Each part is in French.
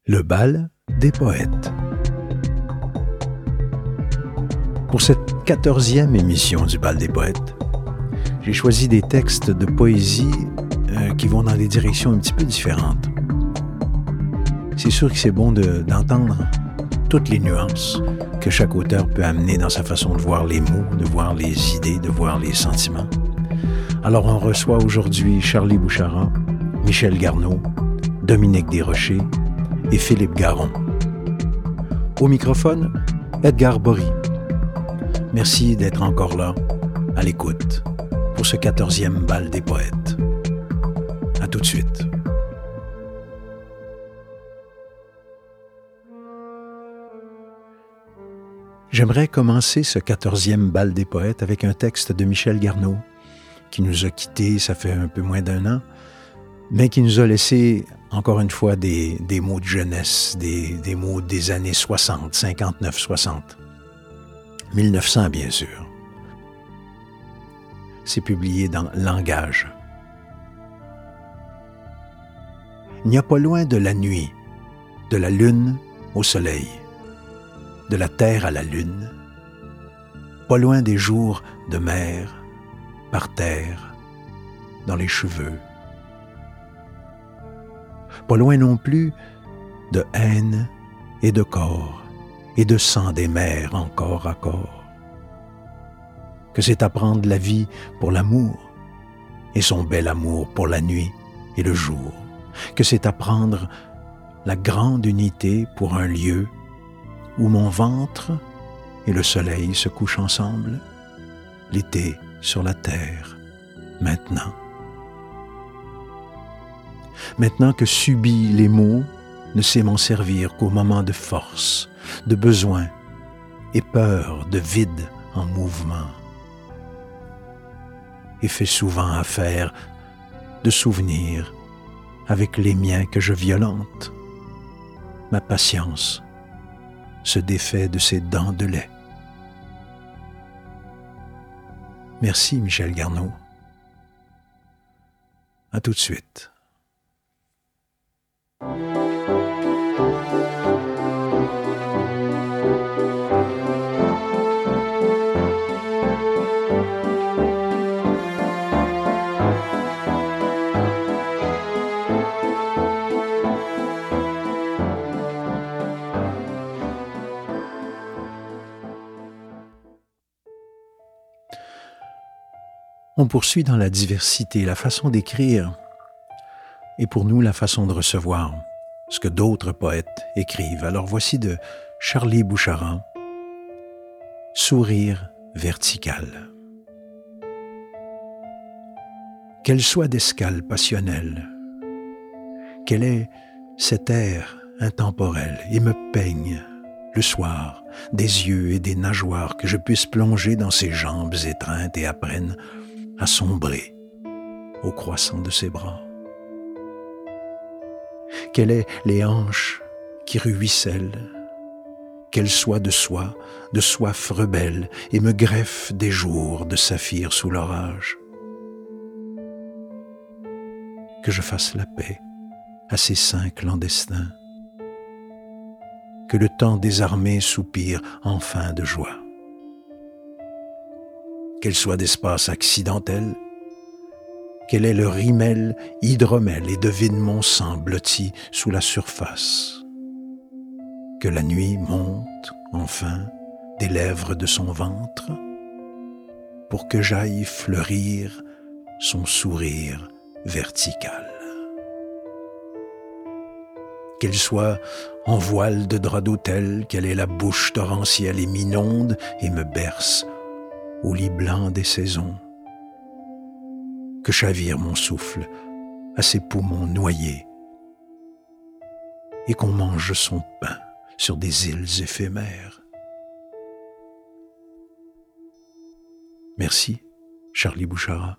Le bal des poètes. Pour cette 14e émission du bal des poètes, j'ai choisi des textes de poésie qui vont dans des directions un petit peu différentes. C'est sûr que c'est bon d'entendre toutes les nuances que chaque auteur peut amener dans sa façon de voir les mots, de voir les idées, de voir les sentiments. Alors on reçoit aujourd'hui Charlie Bouchara, Michel Garneau, Dominique Desrochers et Philippe Garon. Au microphone, Edgar Bory. Merci d'être encore là, à l'écoute, pour ce 14e bal des poètes. À tout de suite. J'aimerais commencer ce 14e bal des poètes avec un texte de Michel Garneau, qui nous a quittés, ça fait un peu moins d'1 an, mais qui nous a laissé, encore une fois, des mots de jeunesse, des mots des années 60, 59, 60. 1900, bien sûr. C'est publié dans Langage. Il n'y a pas loin de la nuit, de la lune au soleil, de la terre à la lune, pas loin des jours de mer, par terre, dans les cheveux. Pas loin non plus de haine et de corps et de sang des mers en corps à corps. Que c'est apprendre la vie pour l'amour et son bel amour pour la nuit et le jour. Que c'est apprendre la grande unité pour un lieu où mon ventre et le soleil se couchent ensemble, l'été sur la terre, maintenant. Maintenant que subis les mots, ne sait m'en servir qu'au moment de force, de besoin et peur, de vide en mouvement. Et fait souvent affaire de souvenirs avec les miens que je violente. Ma patience se défait de ses dents de lait. Merci Michel Garneau. À tout de suite. On poursuit dans la diversité, la façon d'écrire et pour nous la façon de recevoir ce que d'autres poètes écrivent. Alors voici de Charlie Bouchara, Sourire vertical. Qu'elle soit d'escale passionnelle, qu'elle ait cet air intemporel et me peigne le soir des yeux et des nageoires, que je puisse plonger dans ses jambes étreintes et apprenne à sombrer au croissant de ses bras. Qu'elle ait les hanches qui ruissellent, qu'elle soit de soif rebelle et me greffe des jours de saphir sous l'orage. Que je fasse la paix à ces seins clandestins, que le temps désarmé soupire enfin de joie. Qu'elle soit d'espace accidentel, qu'elle ait le rimel, hydromel et devine mon sang blotti sous la surface. Que la nuit monte, enfin, des lèvres de son ventre, pour que j'aille fleurir son sourire vertical. Qu'elle soit en voile de drap d'autel, qu'elle ait la bouche torrentielle et m'inonde et me berce au lit blanc des saisons. Que chavire mon souffle à ses poumons noyés et qu'on mange son pain sur des îles éphémères. Merci, Charlie Bouchara.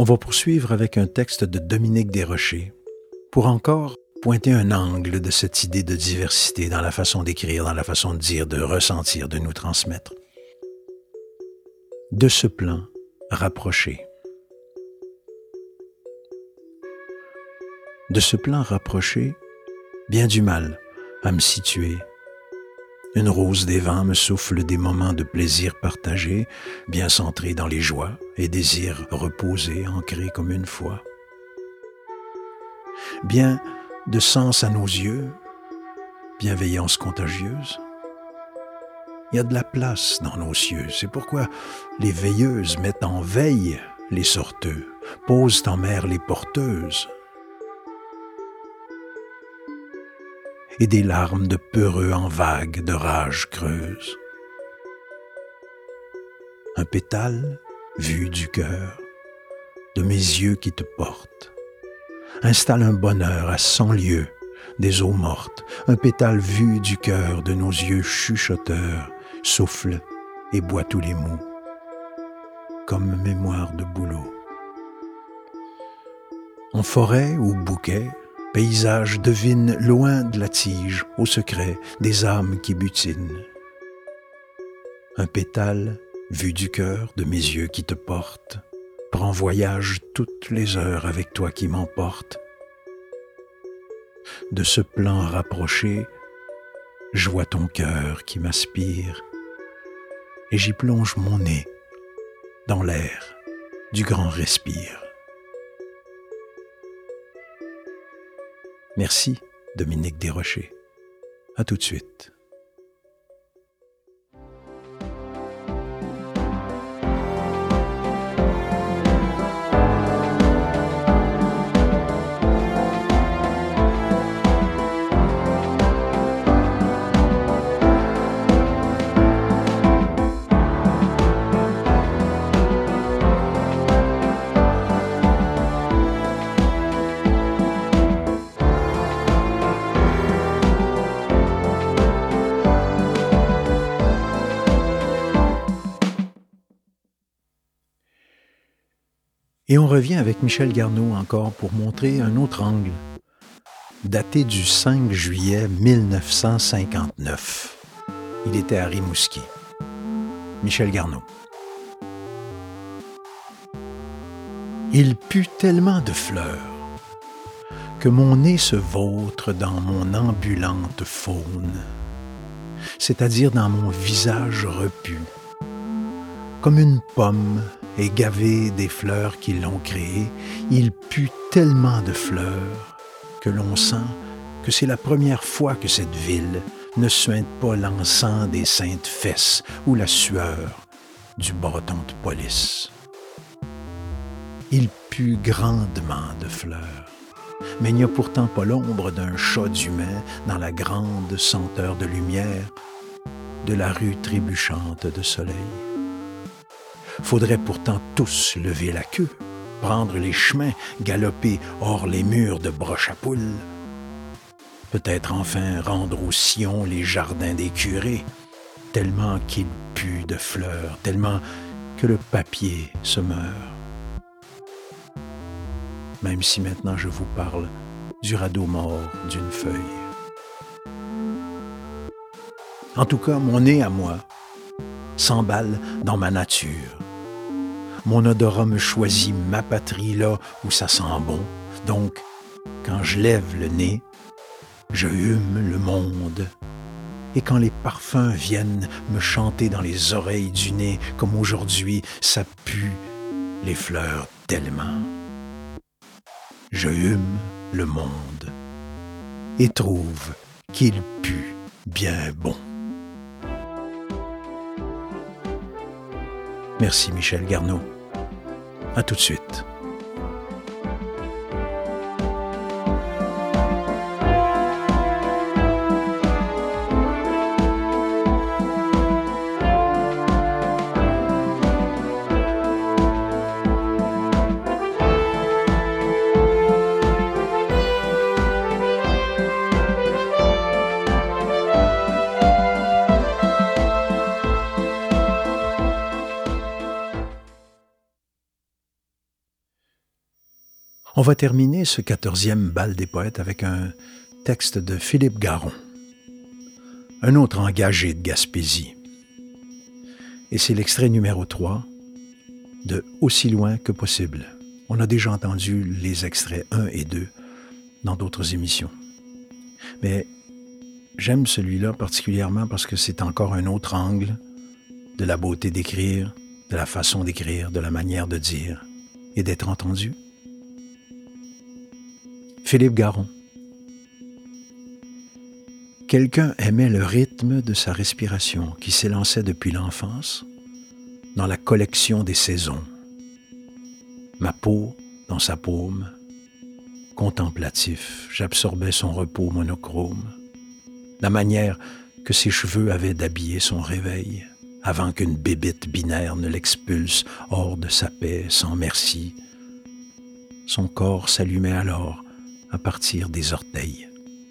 On va poursuivre avec un texte de Dominique Desrochers pour encore pointer un angle de cette idée de diversité dans la façon d'écrire, dans la façon de dire, de ressentir, de nous transmettre. De ce plan rapproché. De ce plan rapproché, bien du mal à me situer. Une rose des vents me souffle des moments de plaisir partagés, bien centrés dans les joies et désirs reposés, ancrés comme une foi. Bien de sens à nos yeux, bienveillance contagieuse. Il y a de la place dans nos cieux, c'est pourquoi les veilleuses mettent en veille les sorteux, posent en mer les porteuses. Et des larmes de peureux en vagues de rage creuse. Un pétale, vu du cœur, de mes yeux qui te portent, installe un bonheur à 100 lieues des eaux mortes. Un pétale vu du cœur de nos yeux chuchoteurs souffle et boit tous les mots, comme mémoire de bouleau. En forêt ou bouquet, paysage devine loin de la tige, au secret des âmes qui butinent. Un pétale, vu du cœur de mes yeux qui te portent, prend voyage toutes les heures avec toi qui m'emporte. De ce plan rapproché, je vois ton cœur qui m'aspire, et j'y plonge mon nez dans l'air du grand respire. Merci, Dominique Desrochers. À tout de suite. Et on revient avec Michel Garneau encore pour montrer un autre angle, daté du 5 juillet 1959. Il était à Rimouski. Michel Garneau. Il pue tellement de fleurs que mon nez se vautre dans mon ambulante faune, c'est-à-dire dans mon visage repu, comme une pomme et gavé des fleurs qui l'ont créé, il pue tellement de fleurs que l'on sent que c'est la première fois que cette ville ne suinte pas l'encens des saintes fesses ou la sueur du bâton de police. Il pue grandement de fleurs, mais il n'y a pourtant pas l'ombre d'un chat d'humain dans la grande senteur de lumière de la rue trébuchante de soleil. Faudrait pourtant tous lever la queue, prendre les chemins, galoper hors les murs de broche à poule. Peut-être enfin rendre au sillon les jardins des curés, tellement qu'il pue de fleurs, tellement que le papier se meurt. Même si maintenant je vous parle du radeau mort d'une feuille. En tout cas, mon nez à moi s'emballe dans ma nature. Mon odorat me choisit ma patrie là où ça sent bon. Donc, quand je lève le nez, je hume le monde. Et quand les parfums viennent me chanter dans les oreilles du nez, comme aujourd'hui, ça pue les fleurs tellement. Je hume le monde et trouve qu'il pue bien bon. Merci Michel Garneau. À tout de suite. On va terminer ce 14e bal des poètes avec un texte de Philippe Garon, un autre engagé de Gaspésie. Et c'est l'extrait numéro 3 de « Aussi loin que possible ». On a déjà entendu les extraits 1 et 2 dans d'autres émissions. Mais j'aime celui-là particulièrement parce que c'est encore un autre angle de la beauté d'écrire, de la façon d'écrire, de la manière de dire et d'être entendu. Philippe Garon. Quelqu'un aimait le rythme de sa respiration qui s'élançait depuis l'enfance dans la collection des saisons. Ma peau dans sa paume, contemplatif, j'absorbais son repos monochrome, la manière que ses cheveux avaient d'habiller son réveil, avant qu'une bébite binaire ne l'expulse hors de sa paix sans merci. Son corps s'allumait alors à partir des orteils.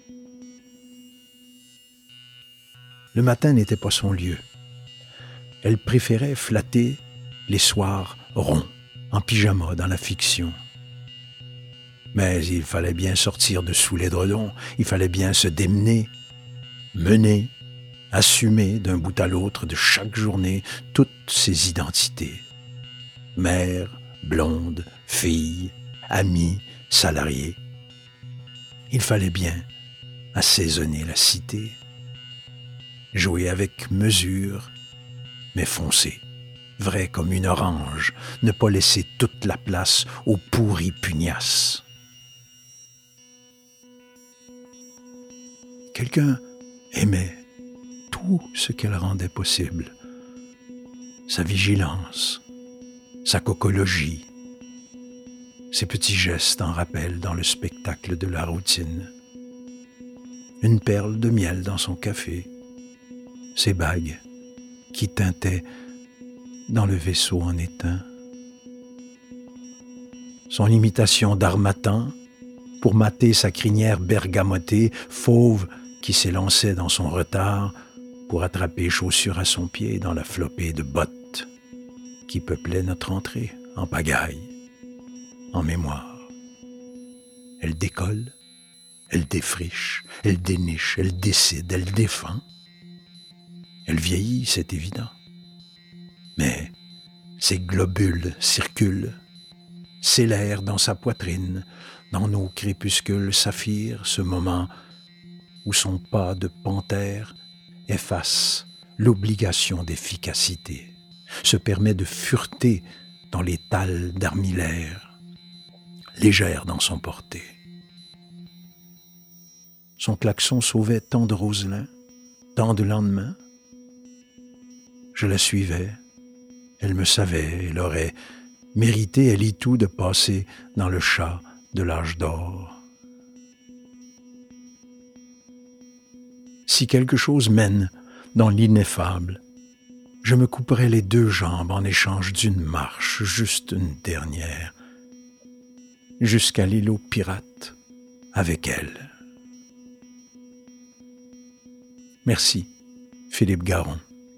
Le matin n'était pas son lieu. Elle préférait flatter les soirs ronds, en pyjama dans la fiction. Mais il fallait bien sortir de sous l'édredon, il fallait bien se démener, mener, assumer d'un bout à l'autre de chaque journée toutes ses identités. Mère, blonde, fille, amie, salariée. Il fallait bien assaisonner la cité, jouer avec mesure, mais foncer, vrai comme une orange, ne pas laisser toute la place aux pourris pugnaces. Quelqu'un aimait tout ce qu'elle rendait possible. Sa vigilance, sa cocologie, ses petits gestes en rappel dans le spectacle de la routine. Une perle de miel dans son café, ses bagues qui tintaient dans le vaisseau en étain. Son imitation d'harmattan pour mater sa crinière bergamotée, fauve qui s'élançait dans son retard pour attraper chaussure à son pied dans la flopée de bottes qui peuplait notre entrée en pagaille, en mémoire. Elle décolle, elle défriche, elle déniche, elle décide, elle défend. Elle vieillit, c'est évident. Mais ses globules circulent, s'élèrent dans sa poitrine, dans nos crépuscules saphirs, ce moment où son pas de panthère efface l'obligation d'efficacité, se permet de fureter dans les talles d'armillaire, légère dans son porté. Son klaxon sauvait tant de roselins, tant de lendemains. Je la suivais, elle me savait, elle aurait mérité, elle y tout, de passer dans le chat de l'âge d'or. Si quelque chose mène dans l'ineffable, je me couperai les deux jambes en échange d'une marche, juste une dernière, jusqu'à l'îlot pirate avec elle. Merci, Philippe Garon.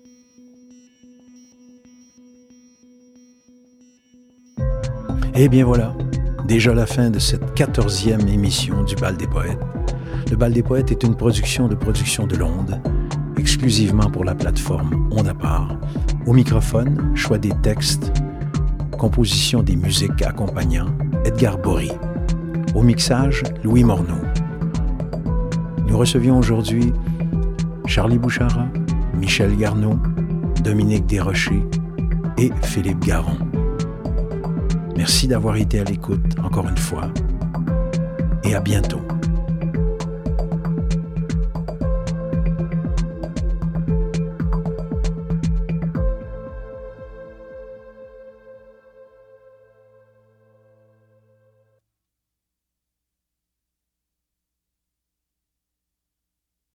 Et bien voilà, déjà la fin de cette 14e émission du Bal des Poètes. Le Bal des Poètes est une production de l'Onde, exclusivement pour la plateforme Onde à part. Au microphone, choix des textes, composition des musiques accompagnant, Edgar Bory. Au mixage, Louis Morneau. Nous recevions aujourd'hui Charlie Bouchara, Michel Garneau, Dominique Desrochers et Philippe Garon. Merci d'avoir été à l'écoute encore une fois et à bientôt.